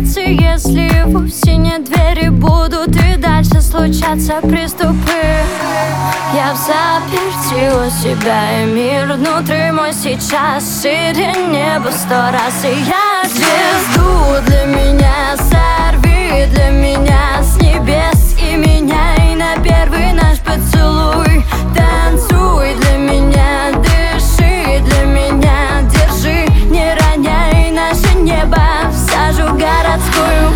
бояться, если вовсе нет двери. Будут и дальше случаться приступы. Я в заперти у себя, и мир внутри мой сейчас шире неба 100 раз. И я звезду для меня сорви, для меня с небес и меняй на первый наш поцелуй. Танцуй для меня, дыши для меня, держи, не роняй наше небо в сажу городскую.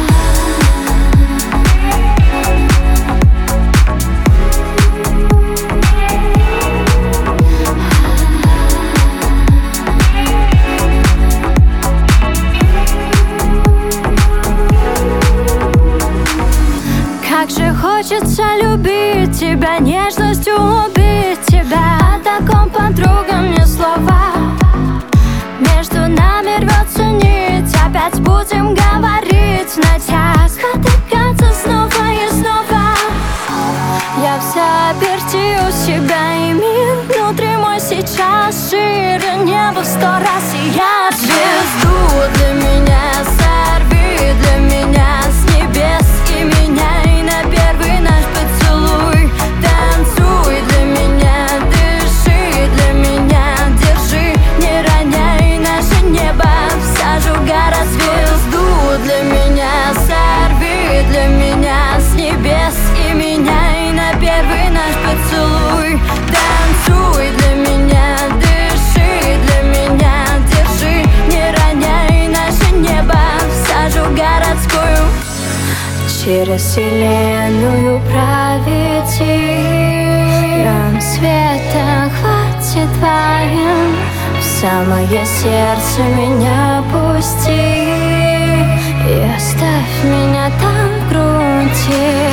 Как же хочется любить тебя, нежностью убить тебя. О таком подругам не слова. Между нами рвется нить, опять будем говорить на тях, спотыкаться снова и снова. Я в заперти у себя, и мир внутри мой сейчас шире неба 100 раз. И я звезду для меня сорви, для меня с небес и меняй на первый наш поцелуй. Танцуй для меня, дыши для меня, держи, не роняй наше небо в сажу город. Звезду для меня сорви, для меня с небес и меняй на первый наш поцелуй. Танцуй для меня, дыши для меня, держи, не роняй наше небо в сажу городскую. Через вселенную проведи, нам света хватит двоим. В самое сердце меня пусти и оставь меня там в грунте.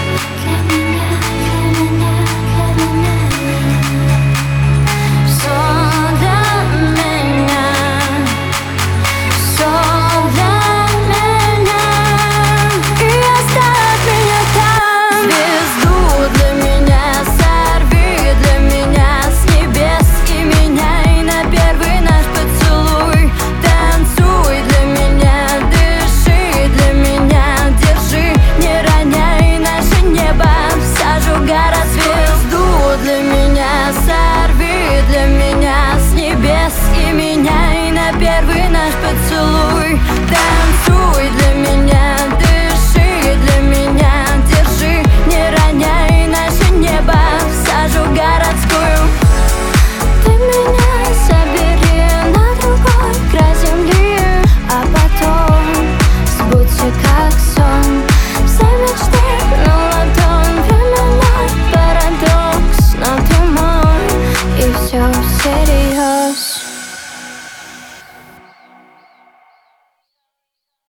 Для меня сорви, для меня с небес и меняй на первый наш поцелуй.